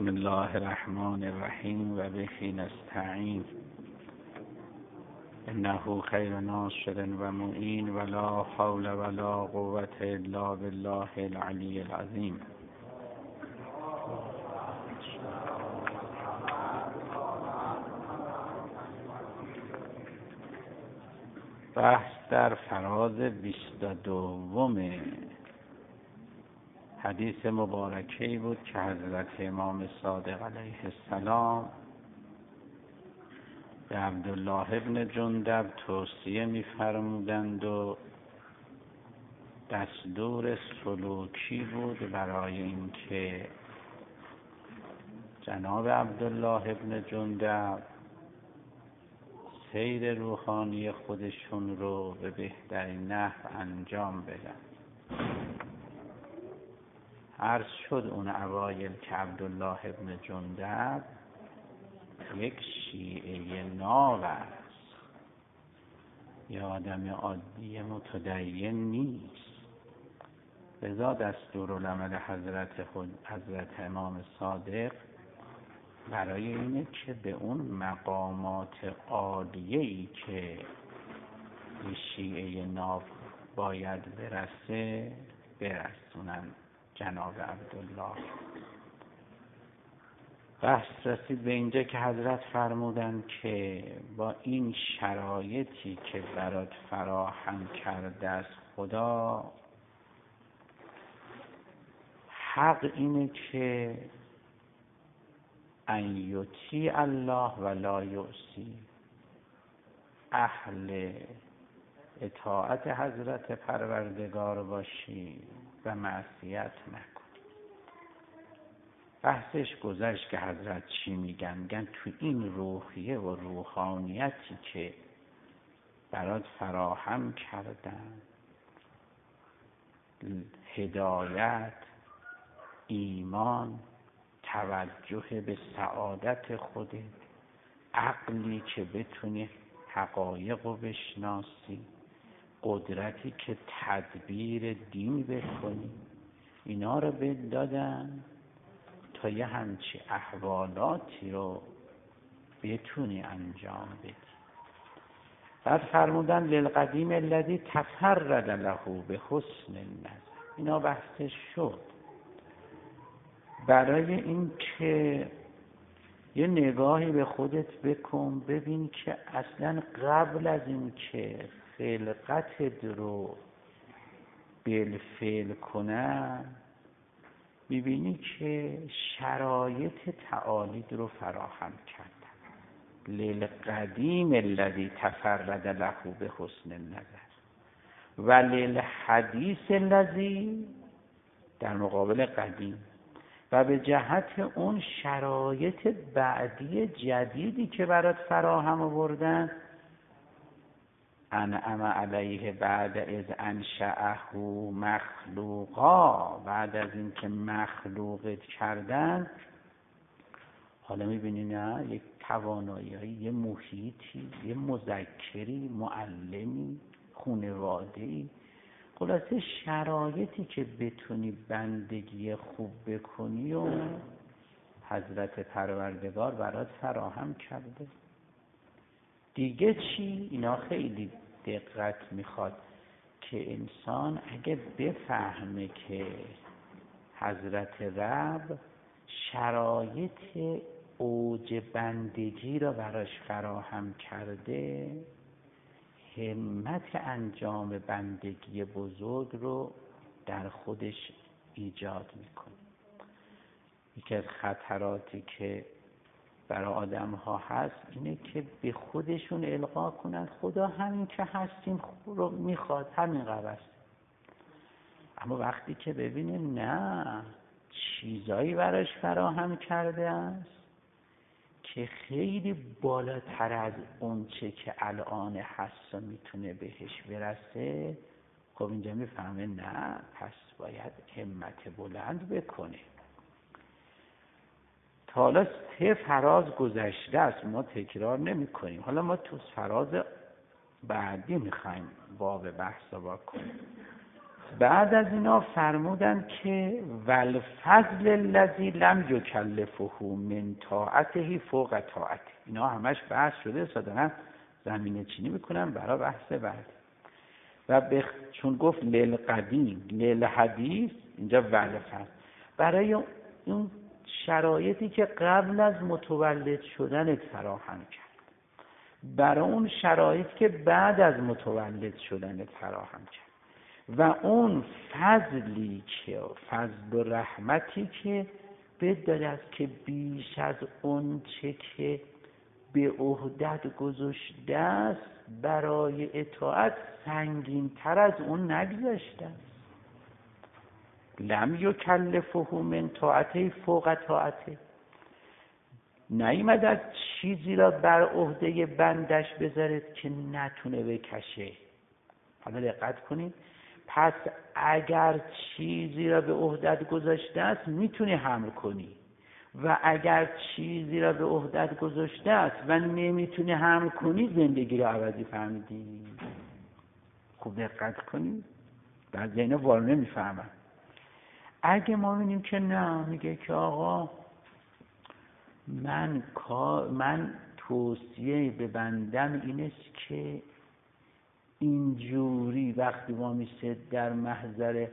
بسم الله الرحمن الرحیم و به نستعین انه خیر ناصر و معین ولا حول ولا قوة الا بالله العلی العظیم. بحث در فراز 22 حدیث مبارکی بود که حضرت امام صادق علیه السلام به عبدالله ابن جندب توصیه می‌فرمودند و دستور سلوکی بود برای اینکه جناب عبدالله ابن جندب سیر روحانی خودشون رو به بهترین نحو انجام بدن. عرض شد اون اوایل که عبدالله ابن جندب یک شیعه ناب است، یه آدم عادی متدین نیست. لذا دستورالعمل حضرت امام صادق برای اینه که به اون مقامات عالیه‌ای که شیعه ناب باید برسونن جناب عبدالله. بحث رسید به اینجا که حضرت فرمودن که با این شرایطی که برات فراهم کرده است خدا، حق اینه که ان یطیع الله ولا یعصی، اهل اطاعت حضرت پروردگار باشی و معصیت نکن. بحثش گذشت که حضرت چی میگن تو این روحیه و روحانیتی که برات فراهم کردن، هدایت، ایمان، توجه به سعادت خودت، عقلی که بتونی حقایق رو بشناسی، قدرتی که تدبیر دین بکنی، اینا رو بهت دادن تا یه همچی احوالاتی رو بتونی انجام بدی. بعد فرمودن للقدیم الذی تفرد له به حسن النظر. اینا بحثش شد برای این که یه نگاهی به خودت بکن، ببین که اصلا قبل از این که خلقتت رو بالفعل کنن، میبینی که شرایط تعالید رو فراهم کردن. للقدیم الذی تفرد له به حسن النظر و للحدیث الذی در مقابل قدیم، و به جهت اون شرایط بعدی جدیدی که برات فراهم آوردن، انعم علیه بعد از انشأه مخلوقا، بعد از این که مخلوقت کردن، حالا میبینی نه یک توانایی، یه محیطی، یه مذکری، معلمی، خانواده‌ای، خلاصه شرایطی که بتونی بندگی خوب بکنی و حضرت پروردگار برات فراهم کرده. دیگه چی؟ اینا خیلی دقت میخواد که انسان اگه بفهمه که حضرت رب شرایط اوج بندگی را براش فراهم کرده، همت انجام بندگی بزرگ رو در خودش ایجاد میکنه. یکی از خطراتی که برای آدم ها هست اینه که به خودشون القا کنن خدا همین که هستیم رو میخواد، همین قبست. اما وقتی که ببینه نه، چیزایی براش فراهم کرده است که خیلی بالاتر از اون چه که الان هست و میتونه بهش برسه، خب اینجا میفهمه نه، پس باید همت بلند بکنه. تا حالا 3 فراز گذشته است، ما تکرار نمی کنیم. حالا ما تو فراز بعدی میخوایم باب بحث رو کنیم. بعد از اینا فرمودن که والفضل الذی لم یکلفه من طاعته فوق طاعته. اینا همش بحث شده، صدقاً زمینه چینی میکنن برای بحث بعد. و چون گفت للقدیم للحدیث، اینجا والفضل برای اون شرایطی که قبل از متولد شدنت فراهم کرد، برای اون شرایطی که بعد از متولد شدنت فراهم کرد، و اون فضلی که فضل و رحمتی که بداره است که بیش از اون چه که به عهدت گذاشته است برای اطاعت سنگین تر از اون نگذاشته است. لم یکلفه من طاعته فوق طاعته، نیامد از چیزی را بر عهده بندش بذارد که نتونه بکشه. حالا دقت کنید، پس اگر چیزی را به عهدت گذاشته است میتونی حمل کنی، و اگر چیزی را به عهدت گذاشته است و نمیتونی حمل کنی، زندگی را عوضی. فهمیدی؟ خوب دقت کنید، بعضی اینا وارونه میفهمن. اگه ما ببینیم که نه، میگه که آقا من توصیه به بندم این است که اینجوری وقتی ما میشه در محضر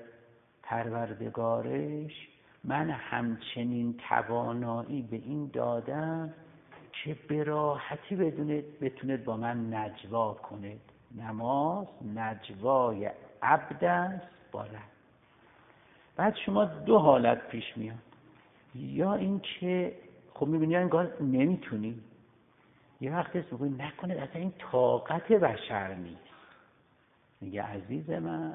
پروردگارش، من همچنین توانایی به این دادم که به راحتی بتوند با من نجوا کنه. نماز نجوای عبد است با رب. بعد شما دو حالت پیش میاد، یا این که خب میبینی انگار نمیتونی، یه وقت هست میگوی نکنه اصلا این طاقت بشر نیست. میگه عزیز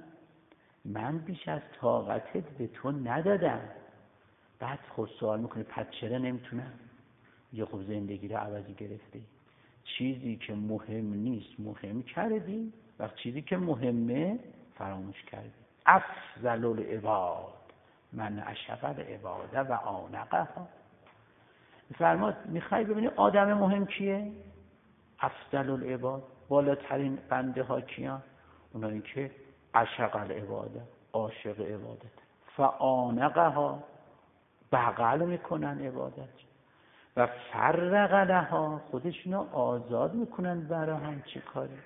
من بیش از طاقتت به تو ندادم. بعد خود سوال میکنه پس چرا نمیتونم؟ یه خب زندگی رو عوضی گرفتی، چیزی که مهم نیست مهم کردی و چیزی که مهمه فراموش کردی. افضل العباد من اشغل العباده و آنقها. فرماد میخوای ببینی آدم مهم کیه؟ افضل العباد، بالاترین بنده ها کیان؟ اونایی که اشغل العباده، عاشق عبادت، فآنقها، بغل میکنن عبادت، و فرق لها، خودشونو آزاد میکنن برای همچی کاری.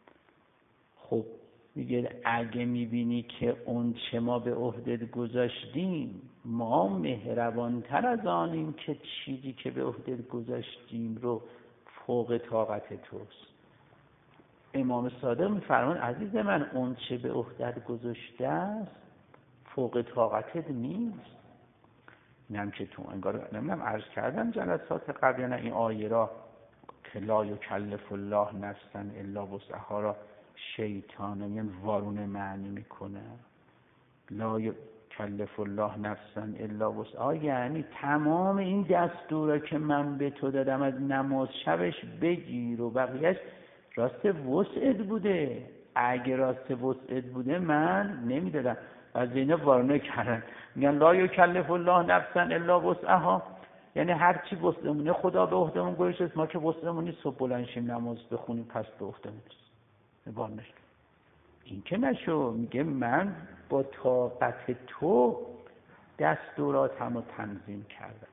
خب میگه اگه میبینی که اون چه ما به عهدت گذاشتیم ما مهربانتر از آنیم که چیزی که به عهدت گذاشتیم رو فوق طاقت توست. امام صادق میفرمان عزیز من اون چه به عهدت گذاشته است فوق طاقتت نیست. اینم که تو انگار نمیدونم عرض کردم جلسات قبل، نه این آیه را که لا یکلف الله نفسا الا وسعها را شیطان میگن وارونه معنی میکنه. لا یکلف الله نفسا الا وسعها یعنی تمام این دستورا که من به تو دادم از نماز شبش بگیر و بقیهش راست وسعت بوده. اگه راست وسعت بوده من نمیدادم. از اینا وارونه کردن میگن لا یکلف الله نفسا الا وسعها، یعنی هر چی وسعمونه خدا به عهدمون گذاشته، ما که وسعمون نیست صبح بلند شیم نماز بخونیم پس به عهدمون نیست. این که نشو. میگه من با طاقت تو دستوراتم رو تنظیم کردم.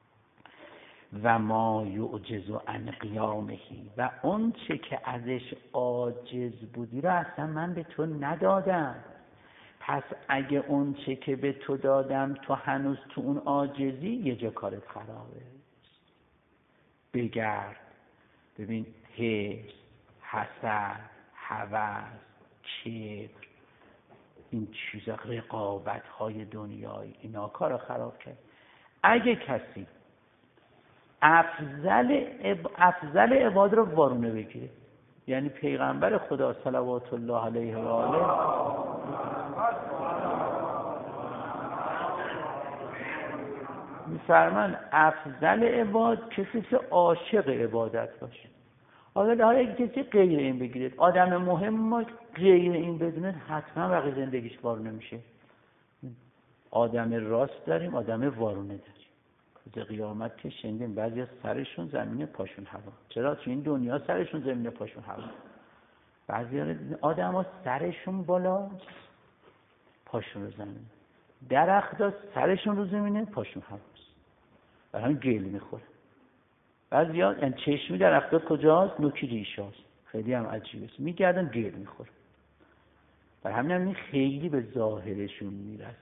و ما یعجز عن قیامهی، و اون چه که ازش عاجز بودی رو اصلا من به تو ندادم. پس اگه اون چه که به تو دادم تو هنوز تو اون عاجزی، یه جا کارت خرابه. بگرد ببین حرص، حسد، هوس، کبر، این چیزا، رقابت های دنیایی، اینا کارو خراب کرد. اگه کسی افضل عباد رو وارونه بگیره، یعنی پیغمبر خدا صلوات الله علیه و آله میفرمان افضل عباد کسی که عاشق عبادت باشه. حالا اگه کسی غیر این بگیرید، آدم مهم ما غیر این بدونه حتما بقیه زندگیش وارونه میشه. آدم راست داریم، آدم وارونه داریم. روز قیامت که شنیدیم بعضی سرشون زمینه پاشون هوا. چرا؟ تو این دنیا سرشون زمینه پاشون هوا. بعضی آدم ها سرشون بالاست پاشون رو زمین. درخت‌ها سرشون رو زمینه، پاشون هواست. برای همین گل میخوره. بعضیا یعنی چشمی درخت‌ها کجاست؟ نوک ریشه‌است. خیلی هم عجیبه. میگردن گل میخوره. برای همین خیلی به ظاهرشون میرسه.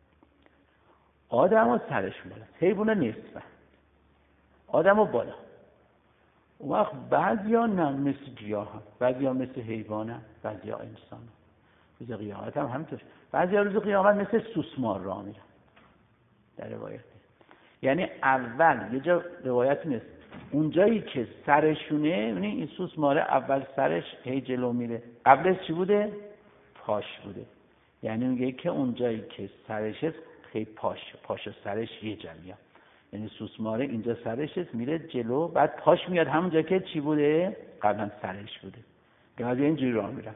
آدم‌ها سرشون بالاست، حیونا نصفن. آدم‌ها بالا. اون وقت بعضیا نه مثل گیاه هم، بعضیا مثل حیوان هم، بعضیا انسان هم. روز قیامت هم همینطور. بعضیا روز قیامت مثل سوسمار راه میرن. در روایت یعنی اول یه جا روایت نیست، اون جایی که سرشونه، یعنی این سوسماره اول سرش هی جلو میره، قبلش چی بوده؟ پاش بوده. یعنی میگه که اون جایی که سرشه خیلی پاش و سرش یه جا میاد. یعنی سوسماره اینجا سرش است میره جلو، بعد پاش میاد همون جا که چی بوده؟ قبلا سرش بوده. بعد اینجوری راه میرن.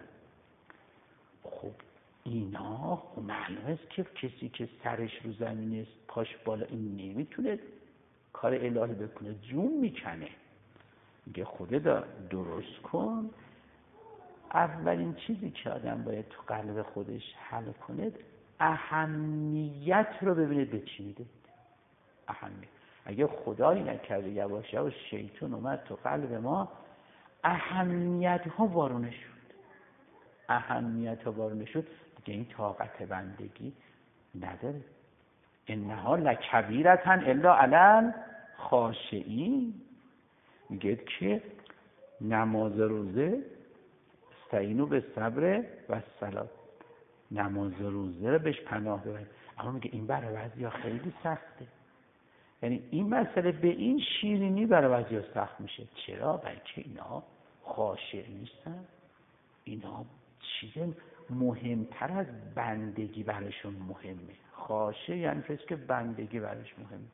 خب اینا معلومه است که کسی که سرش رو زمین است پاش بالا، این نمیتونه کار الهی بکنه، جون میکنه. میگه خدا درست کن. اولین چیزی که آدم باید تو قلب خودش حل کنه، اهمیت رو ببینید به چی میده. اهمیت. اگه خدایی نکرده یواش یواش شیطان اومد تو قلب ما، اهمیت ها وارونه شد. اهمیت ها وارونه شد دیگه این طاقت بندگی نداره. انها لکبیرة الا علی الخاشعین. میگه که نماز روزه استعینوا بالصبر والصلاة، نماز روزه رو بهش پناه ببرید. اما میگه این برای بعضیا خیلی سخته. یعنی این مسئله به این شیرینی برای بعضیا سخت میشه. چرا؟ برای که اینا خاشع نیستن. اینا چیز مهمتر از بندگی براشون مهمه. خاشع یعنی کسی که بندگی براش مهمه.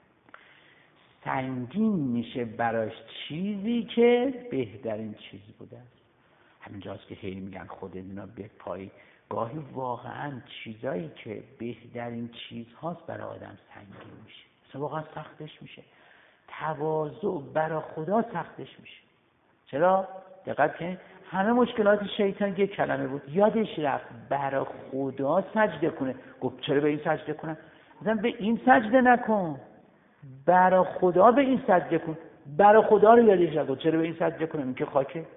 سنگین میشه براش چیزی که بهترین چیز بوده است. همینجاست که هی میگن خود اینا به پای. گاهی واقعا چیزایی که بهترین چیزهاست برای آدم سنگین میشه. مثلا واقعا سختش میشه. تواضع برای خدا سختش میشه. چرا؟ دقت کنید همه مشکلات شیطان یک کلمه بود، یادش رفت برای خدا سجده کنه. گفت چرا به این سجده کنم؟ مثلا به این سجده نکن، برای خدا به این سجده کن. برای خدا رو یادش رفت، چرا به این سجده کنم؟ این که خاکه.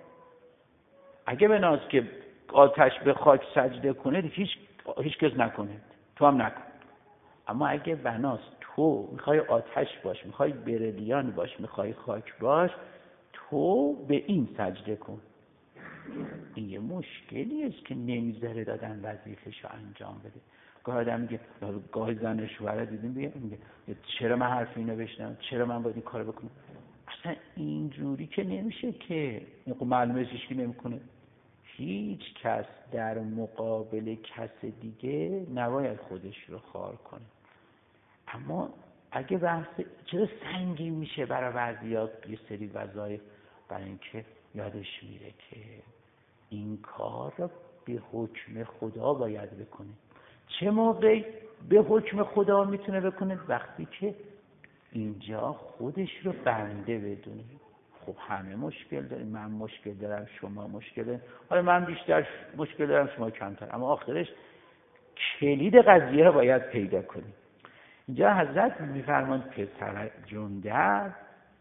اگه بناس که آتش به خاک سجده کنه هیچ کس نکنه، تو هم نکن. اما اگه بناس تو میخوای آتش باش، میخوای بریلیان باش، میخوای خاک باش، تو به این سجده کن. این یه مشکلی است که نمیذاره دادن وظیفه‌شو انجام بده. گاهی آدم میگه، گاهی زن شوهر دیدیم میگه چرا من حرف اینو بشنوم، چرا من باید این کارو بکنم. اصلا اینجوری که نمیشه که معلومه هیچکی نمیکنه. هیچ کس در مقابل کس دیگه نباید خودش رو خوار کنه. اما اگه بحث چرا سنگین میشه برای بعضیا یه سری وظایف، برای اینکه یادش میره که این کار رو به حکم خدا باید بکنه. چه موقعی به حکم خدا میتونه بکنه؟ وقتی که اینجا خودش رو بنده بدونه. خب همه مشکل داریم، من مشکل دارم، شما مشکل داریم، حالا من بیشتر مشکل دارم، شما کمتر، اما آخرش کلید قضیه رو باید پیدا کنیم. اینجا حضرت میفرماند که پسر جندب،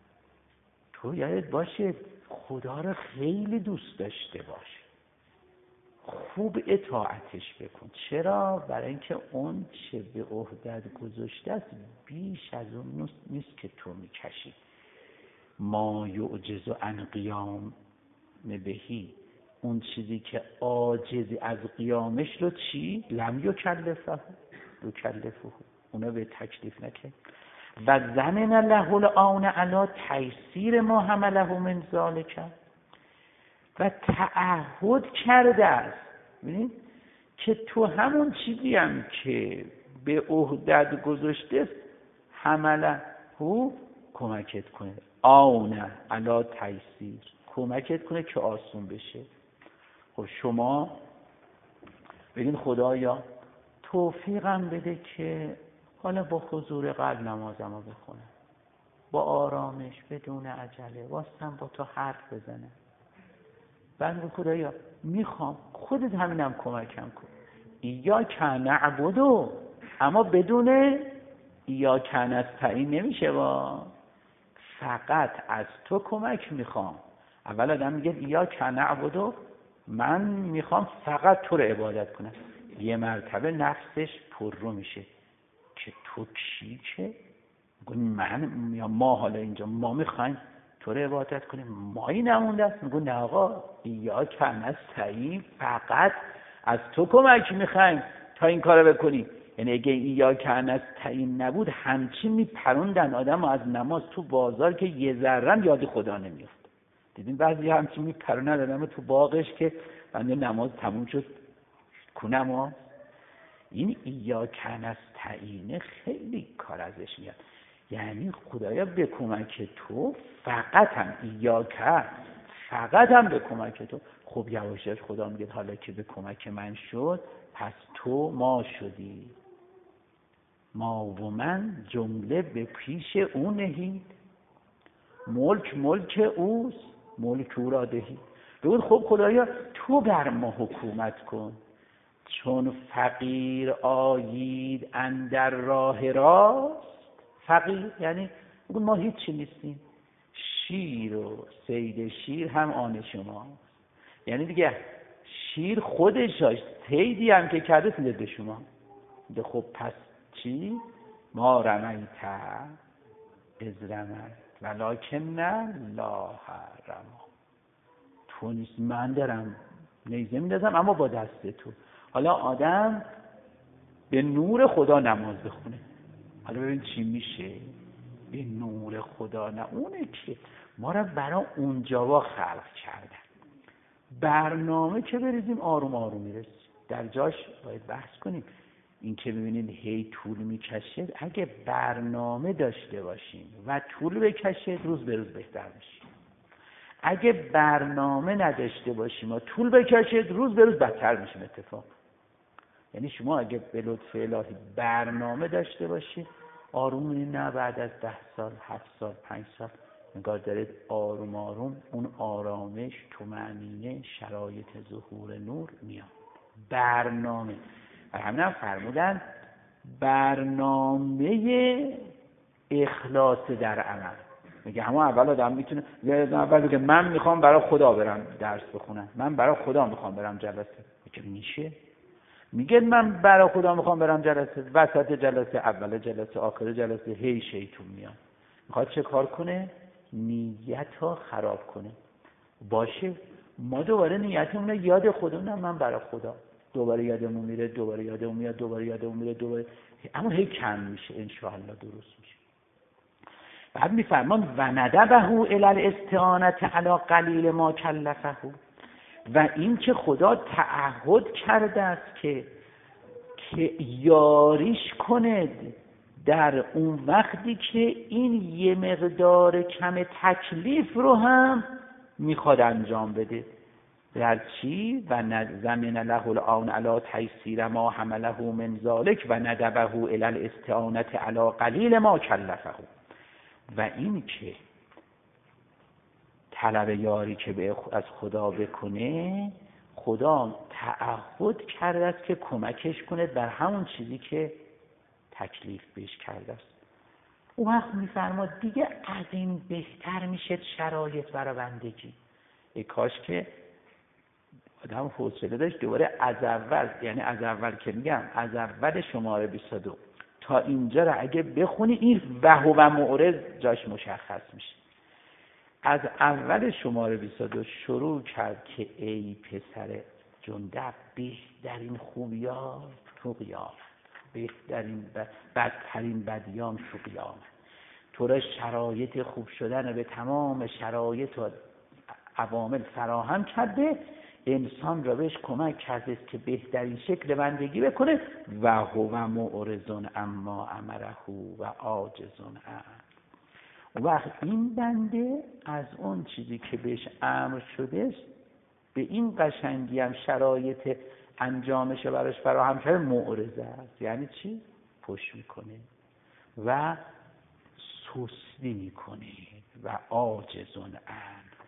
تو یادت باشه خدا رو خیلی دوست داشته باش، خوب اطاعتش بکن. چرا؟ برای اینکه اون چه به عهدت گذاشته است بیش از اون نیست که تو میکشی. ما یعجز عن قیام بهی، اون چیزی که عاجزی از قیامش رو چی؟ لم یکلفه اونا به تکلیف نکرد. و زمن له الآن علی تیسیر ما حمله من ذالک، و تعهد کرده است. ببینید که تو همون چیزی هم که به عهدت گذاشته است حمله کمکت کنه، آونه علی تیسیر، کمکت کنه که آسون بشه. خب شما بگین خدایا توفیقم بده که حالا با حضور قلب نمازمو بخونم، با آرامش بدون عجله، واسم با تو حرف بزنم. بعد خدایا میخوام خودت همینم کمکم کن. ایاک نعبد، اما بدون ایاک نستعین نمیشه. فقط از تو کمک میخوام. اول آدم میگه ایاک نعبد، من میخوام فقط تو رو عبادت کنم. یه مرتبه نفسش پررو میشه که تو کی که من یا ما حالا اینجا ما میخوایم تو رو عبادت کنیم، مایی نمونده است. میگو نه آقا، ایاک نستعین، فقط از تو کمک میخوایم تا این کارو بکنیم. یعنی اگه ایاک نستعین نبود همچین میپروندن آدم از نماز تو بازار که یه ذره یاد خدا نمیافت. دیدین بعضی همچین میپروندن آدم تو باغش که بنده نماز تموم شد کو نماز. این ایاک نستعین خیلی کار ازش میاد. یعنی خدایا به کمک تو فقط هم ایاک، فقط هم به کمک تو. خب یواش یواش خدا میگه حالا که به کمک من شد پس تو ما شدی، ما و من جمله به پیش او نهید، ملک اوست، ملک او را دهی. بگو خب خدایا تو بر ما حکومت کن، چون فقیر آیید اندر راه راست. فقیر یعنی بگو ما هیچی نیستیم، شیر و صید شیر هم آن شماست. یعنی دیگه شیر خودش هاش صیدی هم که کرده سیده به شما. خب پس چی؟ ما رمیت از رمت ولکن الله رمی. تو نیست، من دارم نیزه میندازم اما با دست تو. حالا آدم به نور خدا نماز بخونه، حالا ببین چی میشه. به نور خدا، نه اونه که ما را برای اونجا خلق کردن. برنامه که بریزیم آروم آروم میرسیم. در جاش باید بحث کنیم. این که ببینید هی طول میکشه، اگه برنامه داشته باشیم و طول بکشه روز به روز بهتر میشه. اگه برنامه نداشته باشیم و طول بکشه روز به روز بدتر میشیم اتفاق. یعنی شما اگه به لطف الهی برنامه داشته باشید آروم می‌بینید، نه بعد از 10 سال 7 سال 5 سال نگاه دارید آروم آروم اون آرامش، طمأنینه، شرایط ظهور نور میاد. برنامه همین هم فرمودن برنامه اخلاص در عمل. میگه همون اول آدم میتونه اول بگه من میخوام برای خدا برم درس بخونم، من برای خدا میخوام برم جلسه. میشه میگه من برای خدا میخوام برم جلسه، وسط جلسه، اول جلسه، آخر جلسه هی شیطون میاد میخواد چه کار کنه؟ نیت ها خراب کنه. باشه ما دوباره نیتمون یاد خودمون، من برای خدا، دوباره یادمون میره، دوباره یادمون میاد، دوباره یادمون میره، دوباره، اما هی کم میشه، ان شاء الله درست میشه. بعد میفرمان و ندبه الی الاستعانة علی قلیل ما کلفه، و این که خدا تعهد کرده است که یاریش کند در اون وقتی که این یه مقدار کم تکلیف رو هم میخواد انجام بده. در چی؟ و زمین له الآن علی تیسیر ما حمله من ذلک و ندبه الی الاستعانة علی قلیل ما کلفه. و این که طلب یاری که از خدا بکنه، خدا تعهد کرده است که کمکش کنه بر همون چیزی که تکلیف بهش کرده است. اون وقت میفرماد دیگه از این بهتر میشه شرایط برای بندگی. ای کاش که آدم حوصله داشت دوباره از اول، یعنی از اول که میگم از اول شماره 22 تا اینجا را اگه بخونی این و معرض جاش مشخص میشه. از اول شماره 22 شروع کرد که ای پسر جندب، بهترین خوبیان تو قیامت، بهترین بدترین بدیان تو قیامت، تو را شرایط خوب شدن به تمام شرایط و عوامل فراهم کرده، انسان را بهش کمک کرده که بهترین شکل بندگی بکنه و هو معرض اما امره و عاجز عنه. وقت این بنده از اون چیزی که بهش امر شده به این قشنگی هم شرایط انجامش براش فراهم شده معرض است. یعنی چی؟ پشت میکنه و سستی میکنه و عاجز عنه،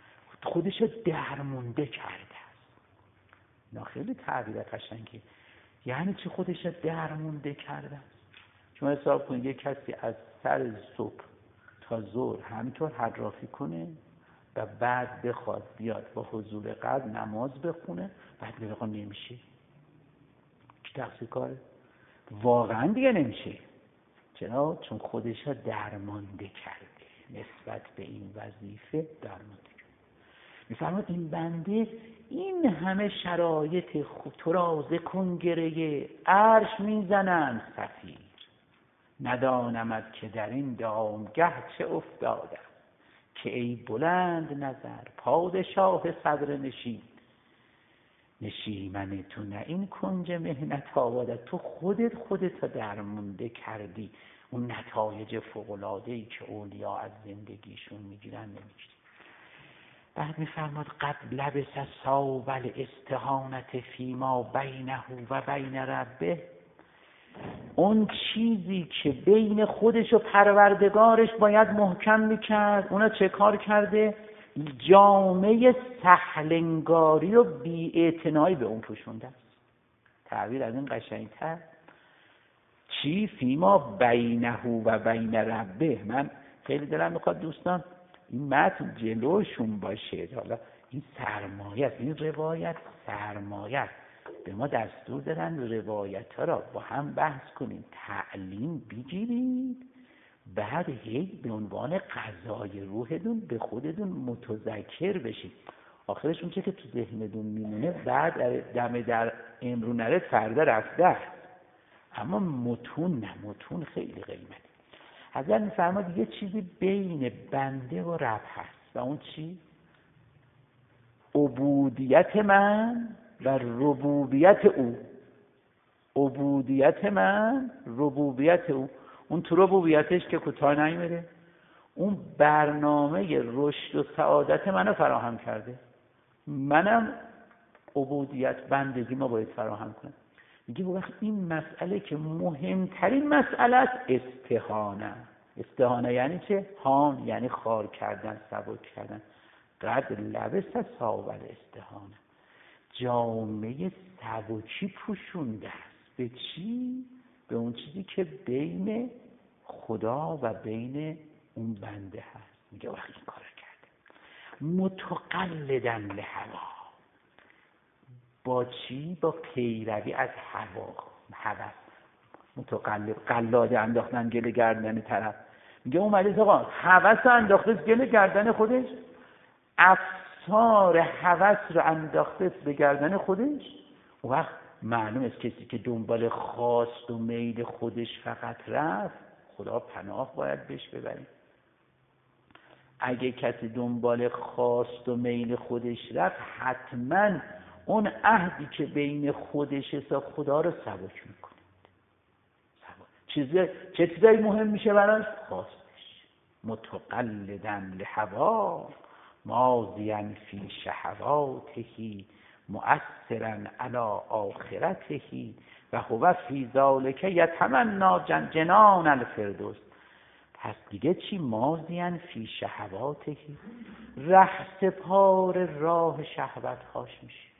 خودشو درمونده کرده است. اینا خیلی تعبیر قشنگی. یعنی چی خودش درمونده کردن؟ شما حساب کنید یک کسی از سر صبح تا ظهر همینطور حرافی کنه و بعد بخواد بیاد با حضور قلب نماز بخونه، بعد بگه نمیشه. کی تقصیر کاره؟ واقعا دیگه نمیشه. چرا؟ چون خودش درمانده کرده، نسبت به این وظیفه درمانده کرده. میفرماد این بنده این همه شرایط تو را ز کنگره عرش میزنند صفیر، ندانمد که در این دامگه چه افتاده، که ای بلند نظر پادشاه صدر نشین، نشیمن تو نه این کنج مهنت آبادت. تو خودت درمونده کردی، اون نتایج فوق‌العاده‌ای که اولیا از زندگیشون میگیرن نمیگیری. بعد میفرماد قد لبس ثوب الاستهانة فیما بینه و بین ربه، اون چیزی که بین خودش و پروردگارش باید محکم میکرد، اونا چه کار کرده؟ جامعه سهلنگاری و بی‌اعتنایی به اون پوشونده است. تعبیر از این قشنگتر چی؟ فیما بینه و بین ربه. من خیلی دلم میخواد دوستان این متن جلوشون باشه. حالا این سرمایه است، این روایت سرمایه است. به ما دستور دادن روایت ها را با هم بحث کنیم، تعلیم بگیرید، بعد هی به عنوان غذای روحتون به خودتون متذکر بشید. آخرش اون چه که تو ذهنتون میمونه بعد دم در امرو نره فردا رفته است. اما متون نه، متون خیلی قیمته. حضرت میفرماد یه چیزی بین بنده و رب هست و اون چی؟ عبودیت من و ربوبیت او. عبودیت من، ربوبیت او. اون تو ربوبیتش که کوتاه نمیره، اون برنامه رشد و سعادت منو فراهم کرده، منم عبودیت بندگی ما باید فراهم کنم. میگه وقت این مسئله که مهمترین مسئله است استهانه. استهانه یعنی چه؟ هان یعنی خار کردن، سبک کردن. قد لبس ثوب الاستهانه، جامعه سبکی پوشونده است. به چی؟ به اون چیزی که بین خدا و بین اون بنده هست. میگه وقت این کار کرده متقلدن لهوا. با چی؟ با پیروی از هوا، هوس. متقلب، قلاده انداختن گل گردن طرف. میگه اومده آقا هوس انداخته گل گردن خودش، افسار هوس رو انداخته به گردن خودش. اون وقت معلوم است کسی که دنبال خواست و میل خودش فقط رفت، خدا پناه باید بهش ببریم. اگه کسی دنبال خواست و میل خودش رفت، حتما اون عهدی که بین خودش است خدا رو سبک میکنه. چه چیزایی مهم میشه براش؟ خواستش. متقلدن لهوا ماضیا فی شهواتهی مؤثرا علی آخرتهی و هو فی ذلک یتمنی جنان الفردوس. پس دیگه چی؟ ماضیا فی شهواتهی، رهسپار راه شهوت هاش میشید.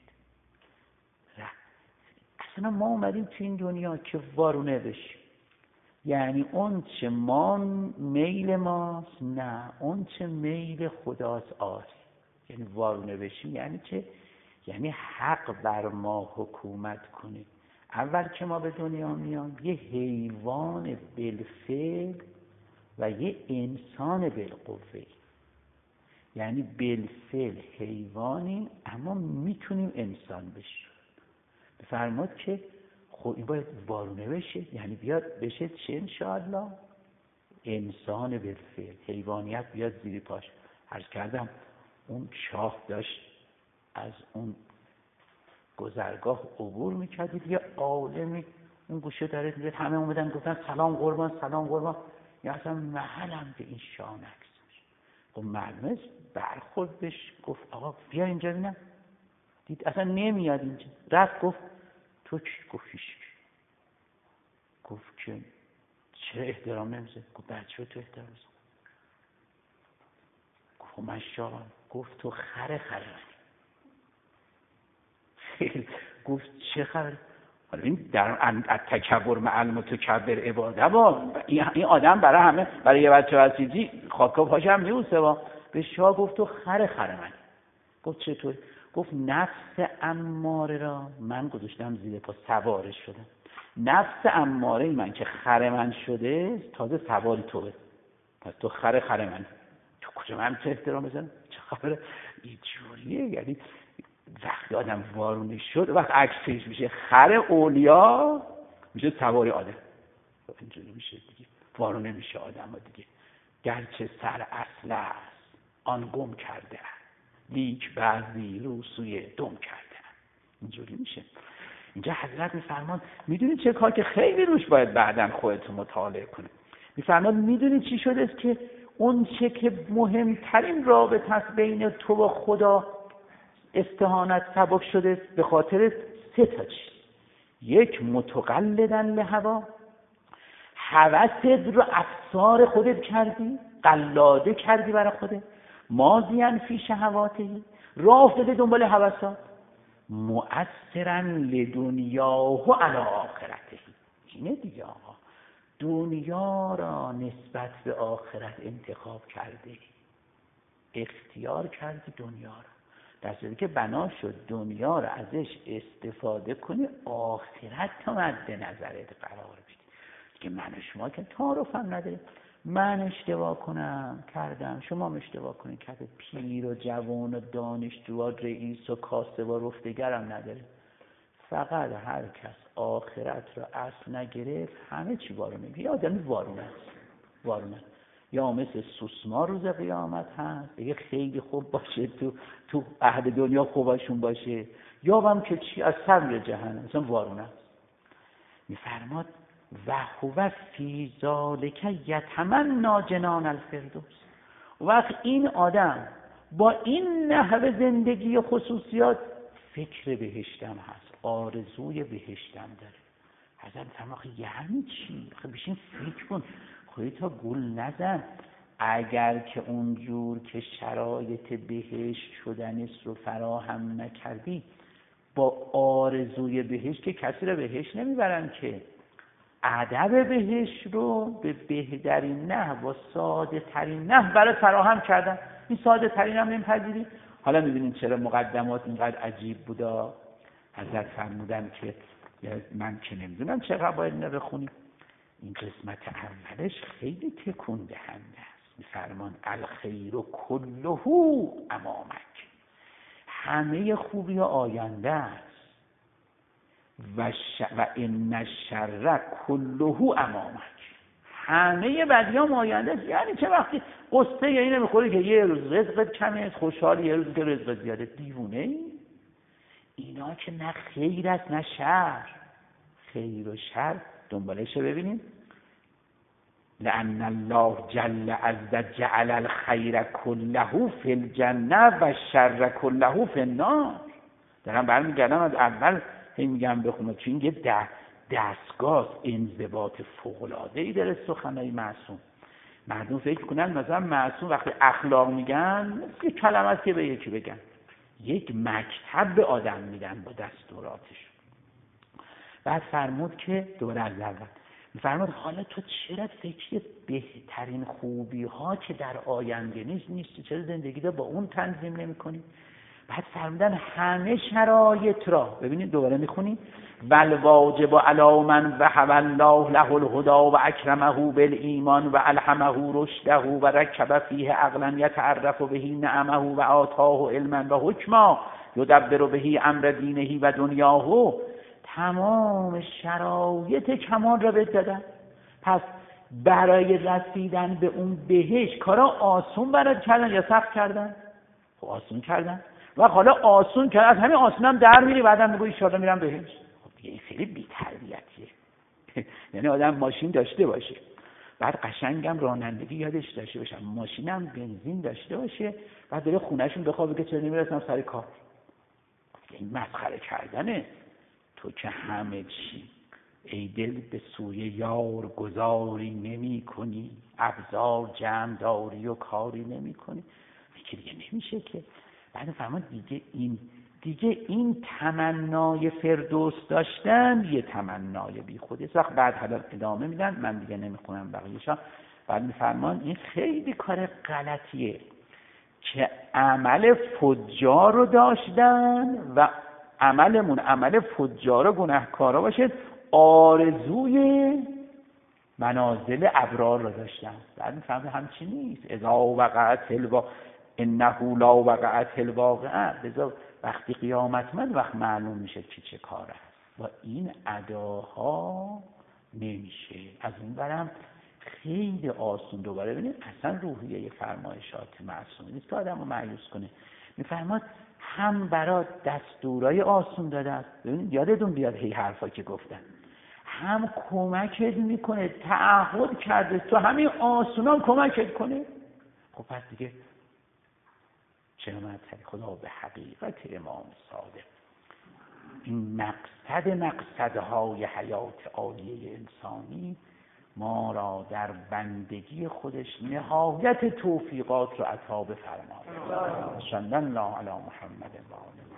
اصلا ما اومدیم تو این دنیا که وارونه بشیم. یعنی اون چه ما میل ماست، نه اون چه میل خداست آست. یعنی وارونه بشیم یعنی چه؟ یعنی حق بر ما حکومت کنه. اول که ما به دنیا میام یه حیوان بالفعل و یه انسان بالقوه. یعنی بالفعل حیوانیم اما میتونیم انسان بشیم. بفرماد که خب این باید وارونه بشه، یعنی بیاد بشه چه انشاءالله؟ انسان بالفعل. حیوانیت بیاد زیر پاش. عرض کردم اون شاه داشت از اون گذرگاه عبور میکردید، یه عالمی اون گوشه داره میاد، همه اومدن گفتن سلام قربان، سلام قربان. یا اصلا محلم به این شاه نگذاشت. خب معلومه برخورد بش، گفت آقا بیا اینجا ببینم. دید اصلا نمیاد اینجا. رفت گفت تو چی؟ گفت هیچ. گفت که چرا احترام نمیذاری؟ گفت بچه تو احترام بذار. گفت من شاهم. گفت تو خره منی. گفت چه خبر؟ حالا این در تکبر مع المتکبر عباده با این آدم برای همه، برای یه بچه بسیجی خاکا پاشم میبوسه با. به شاه گفت تو خر من. گفت چطور؟ گفت نفس اماره را من گذاشتم زیر پا، سوارش شدم. نفس اماره من که خر من شده تازه سواری توه، پس تو خر من. تو کجا من تو احترام بزنم؟ چه خبره؟ اینجوریه. یعنی وقتی آدم وارونه شد، وقت عکسش میشه خر اولیا میشه سواری آدم. اینجوری میشه دیگه، وارونه میشه آدم دیگه. گرچه سر اصل است آن گم کرده، لیک بعضی رو سوی دم کرده. اینجوری میشه. اینجا حضرت میفرمان میدونی چه کار که خیلی روش باید بعداً خودتون مطالعه کنید. میفرمان میدونی چی شده است که اون چه که مهمترین رابطه است بین تو و خدا استهانت سبب شده است به خاطر 3 چیز. یک، متقلدن لهوا، هوست رو افسار خودت کردی، قلاده کردی برای خودت. ماضیاً فی شهواتی، راه افتاده دنبال هوسات. مؤثراً لدنیاه و علی آخرته. اینه دیگه آقا، دنیا را نسبت به آخرت انتخاب کرده، اختیار کردی دنیا را، در صورتی که بنا شد دنیا را ازش استفاده کنی، آخرت تا مد نظرت قرار بدی. که من و شما که تعارفم نداره، من اشتباه کنم کردم، شما اشتباه کنین کرده، پیر و جوان و دانشجو و رئیس و کاسب و رفتگرم نداره. فقط هر کس آخرت را اصل نگرفت همه چی وارونه. یه آدمی وارونه است، وارونه. یا مثل سوسمار روز قیامت هست، دیگه خیلی خوب باشه تو عهد دنیا خوبشون باشه، یا هم که چی از سر جهنم مثلا وارونه است. میفرماد و هو فی ذالک یتمنی جنان الفردوس. وقت این آدم با این نحو زندگی و خصوصیات فکر بهشتم هست، آرزوی بهشتم داره. حضرت فرمود یعنی چی؟ خب بشین فکر کن، خودت گول نزن. اگر که اونجور که شرایط بهشت شدنست رو فراهم نکردی، با آرزوی بهشت که کسی رو بهشت نمیبرن، که ادب بهشت رو به بهترین نحو و ساده ترین نحو برای فراهم کردن. این ساده ترین هم نمیپذیری. حالا میبینید چرا مقدمات اینقدر عجیب بودا. حضرت فرمودن که من که نمیدونم چقدر باید اینو بخونیم، این قسمت اولش خیلی تکون دهنده است. میفرمان الخیر کله امامک، همه خوبی آینده است. و ان الشر کله امامک، همه بدیام آینده است. یعنی چه وقتی قصه اینو میخوری که یه روز رزقت کمه، خوشحالی یه روز که رزقت زیاده، دیوونه ای؟ اینا که نه خیر است نه شر. خیر و شر دنبالش ببینیم. لأن الله جل عز جعل الخیر كله فی الجنه و الشر كله فی النار. دارم برمیگردم از اول میگم بخونم، چون یه دستگاه انضباط فوق‌العاده‌ای داره سخنای معصوم. مردم فکر کنن مثلا معصوم وقتی اخلاق میگن یه کلمه است که به یکی بگن، یک مکتب به آدم میدن با دستوراتش. بعد فرمود که دوباره از اول فرمود حالا تو چرا فکر بهترین خوبی ها که در آینده نیستی، چرا زندگی رو با اون تنظیم نمی کنی؟ بعد فرمودن همه شرایط را ببینید، دوباره میخونیم والواجب علی من وهب الله له الهدى و اکرمه بالایمان و الهمه رشده و رکب فیه عقلا یتعرف به نعمه و آتاه علما و حکما یدبر به امر دینه و دنیاه. تمام شرایط کمال را بهت دادن. پس برای رسیدن به اون بهشت کارا آسون برات کردن یا سخت کردن؟ خب آسون کردن. و حالا آسون کرد، از همین آسون هم در میری، بعدم میگوی ان شاءالله میرم بهشت. خب این خیلی بی‌تربیتیه. یعنی آدم ماشین داشته باشه، بعد قشنگم رانندگی یادش داشته باشه، ماشینم بنزین داشته باشه، بعد بره خونه‌شون بخوابه که چرا نمیرسم سر کار. این مسخره کردنه. تو که همه چی ای دل به سوی یار گذاری نمی کنی، ابزار جمع داری و کاری نمی کنی، دیگه نمیشه که. بعد فرمان دیگه این دیگه این تمنای فردوس داشتن یه تمنای بی خودی است. بعد حالا ادامه میدن، من دیگه نمیخونم بقیه‌شا. بعد میفرمان این خیلی کار غلطیه که عمل فجار رو داشتن و عملمون عمل فجار و گناهکارا باشه، آرزوی منازل ابرار رو داشتن. بعد میفهمه همچی نیست. اذا وقعت انه لا وقعت الواقعه. بذار وقتی قیامت من وقت معلوم میشه کی چه کار است. و این اداها نمیشه. از اون برم خیلی آسون. دوباره ببینید اصلا روحیه فرمایشات معصومه نیست که آدم رو مایوس کنه. میفرماد هم برای دستورای آسون داده است. ببینید یادتون بیاد هی حرفا که گفتن، هم کمکت میکنه، تعهد کرده تو همین آسونان کمکت کنه. خب پس دیگه چه مطلبی؟ خدا به حقیقت امام صادق این مقصدهای حیات عالیه انسانی ما را در بندگی خودش نهایت توفیقات رو عطا بفرماید. صلی الله علی محمد و آله.